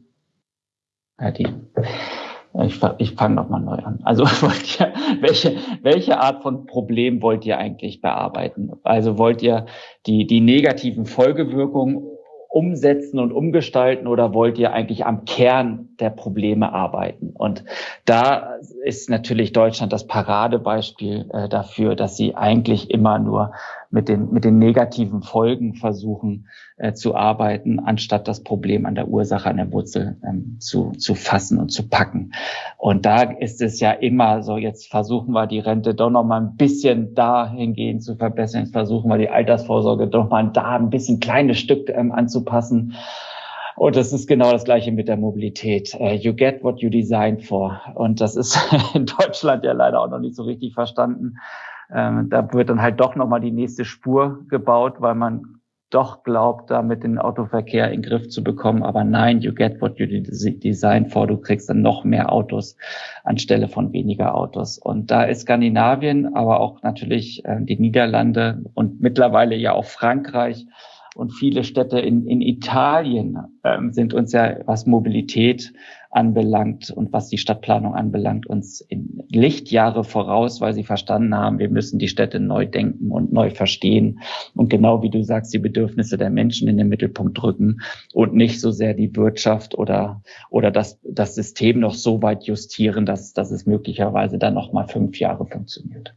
ja, die, Ich, ich fange nochmal neu an. Also wollt ihr, welche, welche Art von Problem wollt ihr eigentlich bearbeiten? Also wollt ihr die, die negativen Folgewirkungen umsetzen und umgestalten oder wollt ihr eigentlich am Kern der Probleme arbeiten? Und da ist natürlich Deutschland das Paradebeispiel äh, dafür, dass sie eigentlich immer nur mit den, mit den negativen Folgen versuchen äh, zu arbeiten, anstatt das Problem an der Ursache, an der Wurzel ähm, zu, zu fassen und zu packen. Und da ist es ja immer so, jetzt versuchen wir die Rente doch noch mal ein bisschen dahingehend zu verbessern, jetzt versuchen wir die Altersvorsorge doch mal da ein bisschen kleines Stück ähm, anzupassen. Und das ist genau das Gleiche mit der Mobilität. Uh, you get what you design for. Und das ist in Deutschland ja leider auch noch nicht so richtig verstanden. Ähm, da wird dann halt doch nochmal die nächste Spur gebaut, weil man doch glaubt, damit den Autoverkehr in den Griff zu bekommen. Aber nein, you get what you design for. Du kriegst dann noch mehr Autos anstelle von weniger Autos. Und da ist Skandinavien, aber auch natürlich äh, die Niederlande und mittlerweile ja auch Frankreich und viele Städte in, in Italien ähm, sind uns ja, was Mobilität anbelangt und was die Stadtplanung anbelangt, uns in Lichtjahre voraus, weil sie verstanden haben, wir müssen die Städte neu denken und neu verstehen und genau wie du sagst, die Bedürfnisse der Menschen in den Mittelpunkt rücken und nicht so sehr die Wirtschaft oder oder das das System noch so weit justieren, dass dass es möglicherweise dann noch mal fünf Jahre funktioniert.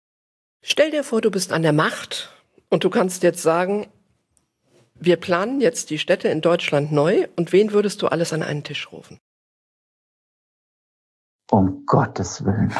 Stell dir vor, du bist an der Macht und du kannst jetzt sagen, wir planen jetzt die Städte in Deutschland neu und wen würdest du alles an einen Tisch rufen? Um Gottes Willen.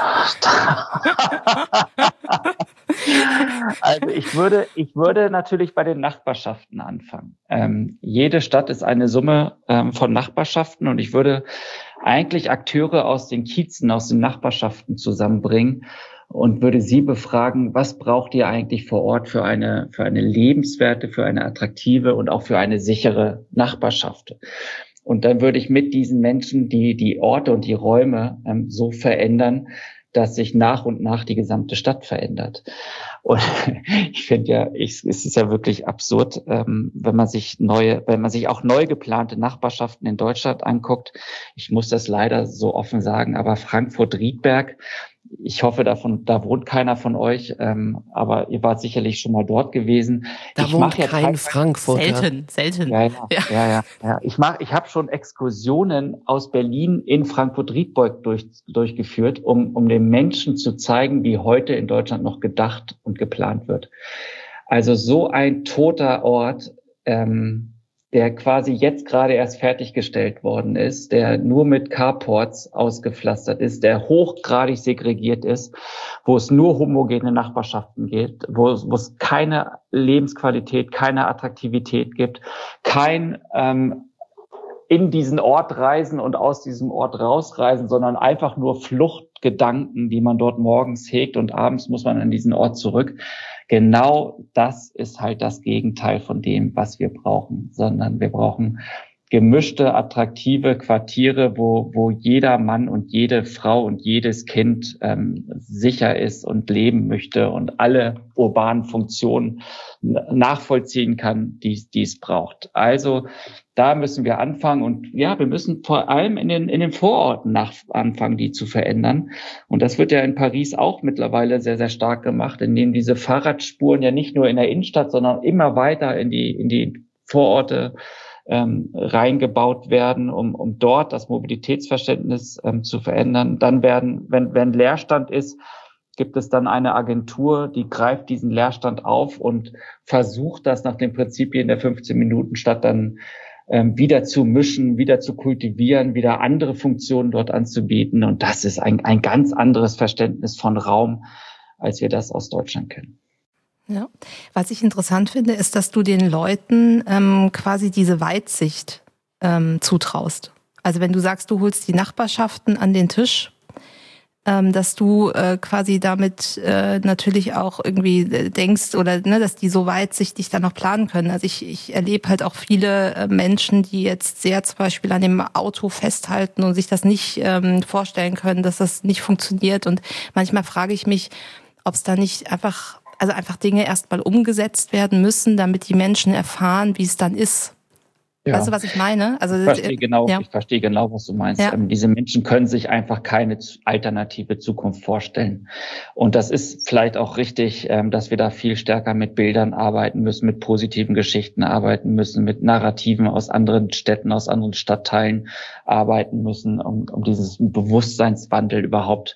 Also ich würde, ich würde natürlich bei den Nachbarschaften anfangen. Ähm, jede Stadt ist eine Summe ähm, von Nachbarschaften und ich würde eigentlich Akteure aus den Kiezen, aus den Nachbarschaften zusammenbringen und würde Sie befragen, was braucht ihr eigentlich vor Ort für eine, für eine lebenswerte, für eine attraktive und auch für eine sichere Nachbarschaft? Und dann würde ich mit diesen Menschen die, die Orte und die Räume ähm, so verändern, dass sich nach und nach die gesamte Stadt verändert. Und ich finde ja, ich, es ist ja wirklich absurd, ähm, wenn man sich neue, wenn man sich auch neu geplante Nachbarschaften in Deutschland anguckt. Ich muss das leider so offen sagen, aber Frankfurt-Riedberg, ich hoffe, davon, da wohnt keiner von euch, ähm, aber ihr wart sicherlich schon mal dort gewesen. Da ich wohnt ja kein Frankfurter. Selten, selten. Ja, ja, ja, ja, ja, ja. Ich mach, ich habe schon Exkursionen aus Berlin in Frankfurt-Riedberg durch, durchgeführt, um, um den Menschen zu zeigen, wie heute in Deutschland noch gedacht und geplant wird. Also so ein toter Ort, ähm, der quasi jetzt gerade erst fertiggestellt worden ist, der nur mit Carports ausgepflastert ist, der hochgradig segregiert ist, wo es nur homogene Nachbarschaften gibt, wo es, wo es keine Lebensqualität, keine Attraktivität gibt, kein ähm, in diesen Ort reisen und aus diesem Ort rausreisen, sondern einfach nur Fluchtgedanken, die man dort morgens hegt und abends muss man an diesen Ort zurück. Genau das ist halt das Gegenteil von dem, was wir brauchen, sondern wir brauchen gemischte, attraktive Quartiere, wo, wo jeder Mann und jede Frau und jedes Kind ähm, sicher ist und leben möchte und alle urbanen Funktionen nachvollziehen kann, die, die es braucht. Also da müssen wir anfangen und ja, wir müssen vor allem in den, in den Vororten nach, anfangen, die zu verändern. Und das wird ja in Paris auch mittlerweile sehr, sehr stark gemacht, indem diese Fahrradspuren ja nicht nur in der Innenstadt, sondern immer weiter in die, in die Vororte ähm, reingebaut werden, um, um dort das Mobilitätsverständnis ähm, zu verändern. Dann werden, wenn, wenn Leerstand ist, gibt es dann eine Agentur, die greift diesen Leerstand auf und versucht das nach den Prinzipien der fünfzehn-Minuten-Stadt dann ähm, wieder zu mischen, wieder zu kultivieren, wieder andere Funktionen dort anzubieten. Und das ist ein, ein ganz anderes Verständnis von Raum, als wir das aus Deutschland kennen. Ja. Was ich interessant finde, ist, dass du den Leuten ähm, quasi diese Weitsicht ähm, zutraust. Also wenn du sagst, du holst die Nachbarschaften an den Tisch, ähm, dass du äh, quasi damit äh, natürlich auch irgendwie denkst oder ne, dass die so weitsichtig dann noch planen können. Also ich, ich erlebe halt auch viele äh, Menschen, die jetzt sehr zum Beispiel an dem Auto festhalten und sich das nicht ähm, vorstellen können, dass das nicht funktioniert. Und manchmal frage ich mich, ob es da nicht einfach Also einfach Dinge erstmal umgesetzt werden müssen, damit die Menschen erfahren, wie es dann ist. Ja. Weißt du, was ich meine? Also ich verstehe genau, ja. ich verstehe genau, was du meinst. Ja. Ähm, diese Menschen können sich einfach keine alternative Zukunft vorstellen. Und das ist vielleicht auch richtig, ähm, dass wir da viel stärker mit Bildern arbeiten müssen, mit positiven Geschichten arbeiten müssen, mit Narrativen aus anderen Städten, aus anderen Stadtteilen arbeiten müssen, um, um dieses Bewusstseinswandel überhaupt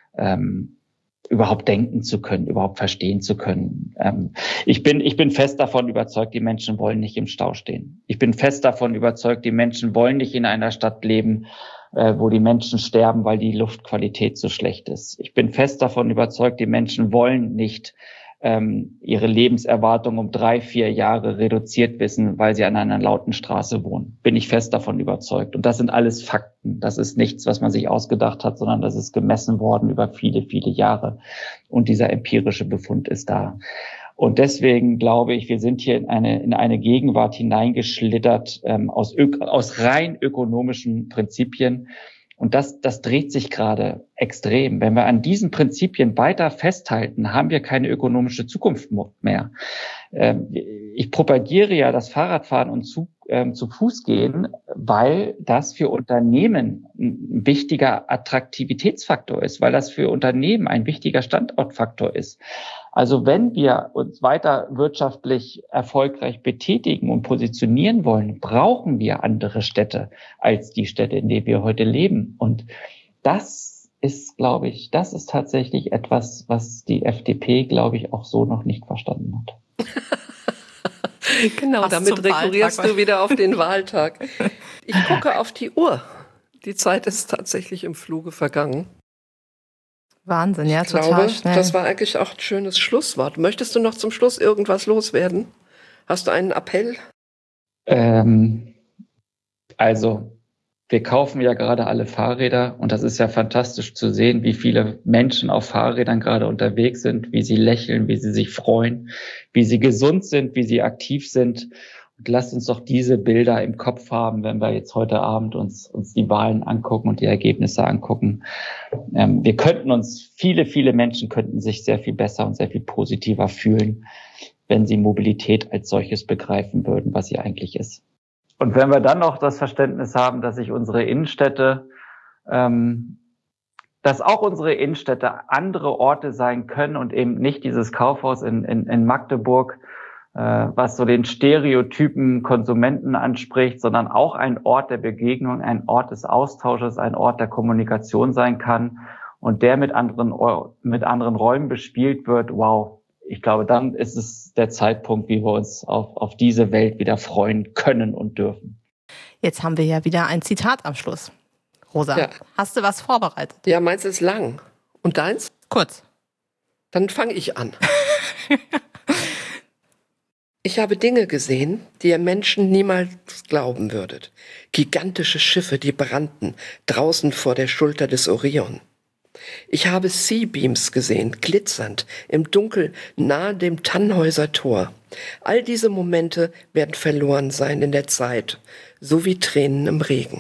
ähm, überhaupt denken zu können, überhaupt verstehen zu können. Ähm, ich bin, ich bin fest davon überzeugt, die Menschen wollen nicht im Stau stehen. Ich bin fest davon überzeugt, die Menschen wollen nicht in einer Stadt leben, äh, wo die Menschen sterben, weil die Luftqualität so schlecht ist. Ich bin fest davon überzeugt, die Menschen wollen nicht ähm, ihre Lebenserwartung um drei, vier Jahre reduziert wissen, weil sie an einer lauten Straße wohnen. Bin ich fest davon überzeugt. Und das sind alles Fakten. Das ist nichts, was man sich ausgedacht hat, sondern das ist gemessen worden über viele, viele Jahre. Und dieser empirische Befund ist da. Und deswegen glaube ich, wir sind hier in eine, in eine Gegenwart hineingeschlittert, ähm, aus, ök- aus rein ökonomischen Prinzipien. Und das, das dreht sich gerade extrem. Wenn wir an diesen Prinzipien weiter festhalten, haben wir keine ökonomische Zukunft mehr. Ich propagiere ja das Fahrradfahren und zu, ähm, zu Fuß gehen, weil das für Unternehmen ein wichtiger Attraktivitätsfaktor ist, weil das für Unternehmen ein wichtiger Standortfaktor ist. Also wenn wir uns weiter wirtschaftlich erfolgreich betätigen und positionieren wollen, brauchen wir andere Städte als die Städte, in denen wir heute leben. Und das ist, glaube ich, das ist tatsächlich etwas, was die F D P, glaube ich, auch so noch nicht verstanden hat. Genau, Fast damit rekurrierst du wieder auf den Wahltag. Ich gucke auf die Uhr. Die Zeit ist tatsächlich im Fluge vergangen. Wahnsinn, ja, ich total glaube, schnell. Das war eigentlich auch ein schönes Schlusswort. Möchtest du noch zum Schluss irgendwas loswerden? Hast du einen Appell? Ähm, also, Wir kaufen ja gerade alle Fahrräder und das ist ja fantastisch zu sehen, wie viele Menschen auf Fahrrädern gerade unterwegs sind, wie sie lächeln, wie sie sich freuen, wie sie gesund sind, wie sie aktiv sind. Und lasst uns doch diese Bilder im Kopf haben, wenn wir jetzt heute Abend uns, uns die Wahlen angucken und die Ergebnisse angucken. Ähm, wir könnten uns, viele, viele Menschen könnten sich sehr viel besser und sehr viel positiver fühlen, wenn sie Mobilität als solches begreifen würden, was sie eigentlich ist. Und wenn wir dann noch das Verständnis haben, dass sich unsere Innenstädte, ähm, dass auch unsere Innenstädte andere Orte sein können und eben nicht dieses Kaufhaus in, in, in Magdeburg, äh, was so den Stereotypen Konsumenten anspricht, sondern auch ein Ort der Begegnung, ein Ort des Austausches, ein Ort der Kommunikation sein kann und der mit anderen, mit anderen Räumen bespielt wird. Wow. Ich glaube, dann ist es der Zeitpunkt, wie wir uns auf, auf diese Welt wieder freuen können und dürfen. Jetzt haben wir ja wieder ein Zitat am Schluss. Rosa, ja. Hast du was vorbereitet? Ja, meins ist lang. Und deins? Kurz. Dann fange ich an. Ich habe Dinge gesehen, die ihr Menschen niemals glauben würdet. Gigantische Schiffe, die brannten, draußen vor der Schulter des Orion. Ich habe Seabeams gesehen, glitzernd, im Dunkel nahe dem Tannhäuser Tor. All diese Momente werden verloren sein in der Zeit, so wie Tränen im Regen.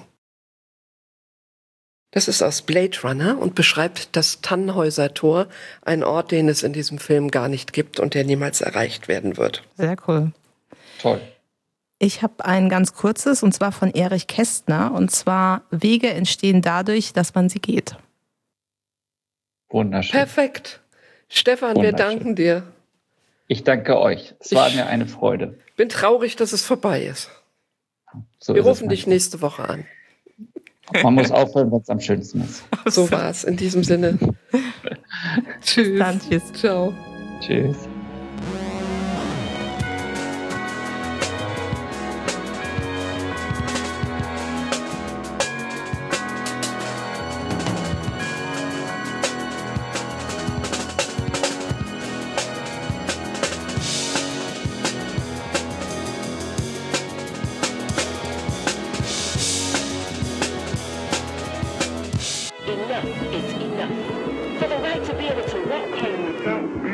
Das ist aus Blade Runner und beschreibt das Tannhäuser Tor, ein Ort, den es in diesem Film gar nicht gibt und der niemals erreicht werden wird. Sehr cool. Toll. Ich habe ein ganz kurzes, und zwar von Erich Kästner, und zwar: Wege entstehen dadurch, dass man sie geht. Wunderschön. Perfekt. Stefan, wir danken dir. Ich danke euch. Es war ich mir eine Freude. Bin traurig, dass es vorbei ist. So wir ist rufen dich nächste Woche an. Man muss aufhören, wenn es am schönsten ist. So war es. In diesem Sinne. Tschüss. Dann, tschüss. Ciao. Tschüss. Enough is enough. For the right to be able to walk home without